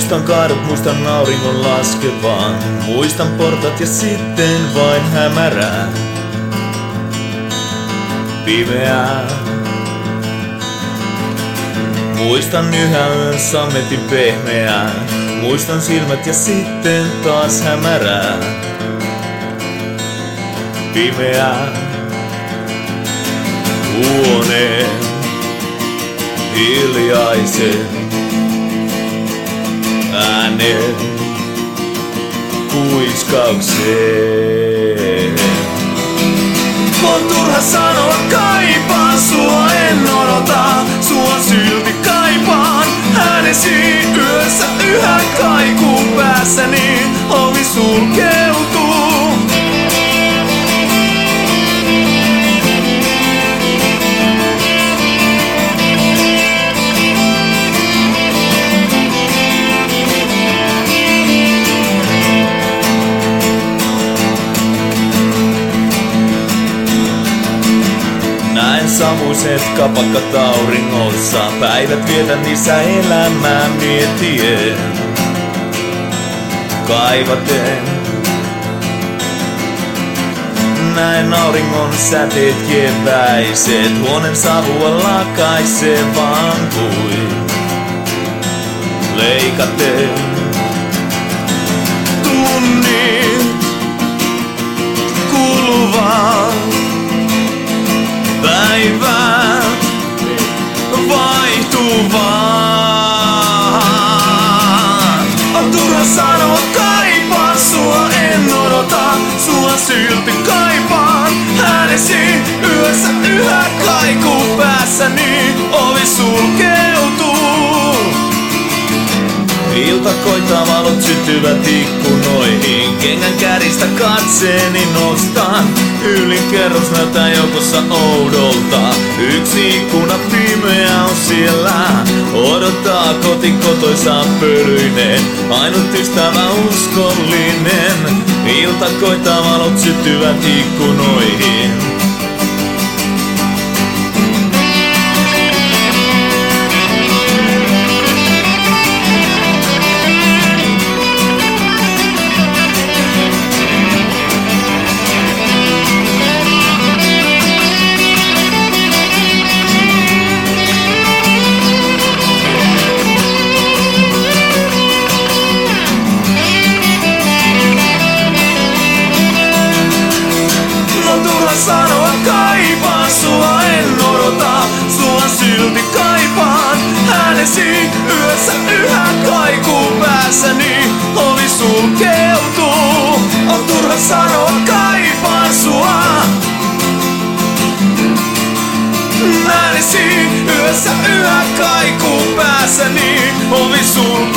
Muistan kaadut, muistan auringon laskevan. Muistan portat ja sitten vain hämärää. Pimeää. Muistan yhä yön sammetin pehmeää. Muistan silmät ja sitten taas hämärää. Pimeää. Huoneen hiljaisen äänen kuiskaukseen. On turha sanoa kaipaan sua, en odota sua silti kaipaan. Äänesi yössä yhä kaikuu päässäni, ovi sulkeutuu. Näen samuiset kapakat auringossa, päivät vietän niissä elämää mietien. Kaivaten näen auringon säteet keväiset, huoneen savua lakaisevan kuin leikaten. Tunnit kuluvat, päivät vaihtuvat. On turha sanoa kaipaan sua, en odota sua silti kaipaan. Äänesi yössä yhä kaikuu päässäni, ovi sulkeutuu. Ilta koittaa, valot syttyvät ikkunoihin. Kengän käristä katseeni nostan. Ylin kerros näyttää joukossa oudolta. Yksi ikkuna pimeä on siellä. Odottaa koti kotoisa pölyinen. Ainut ystävä uskollinen. Ilta koittaa, valot syttyvät ikkunoihin. Sanoa kaipaan sua, en odota sua silti kaipaan. Äänesi yössä yhä kaikuu päässäni, ovi sulkeutuu. On turha sanoa kaipaan sua. Äänesi yössä yhä kaikuu päässäni, ovi sulkeutuu.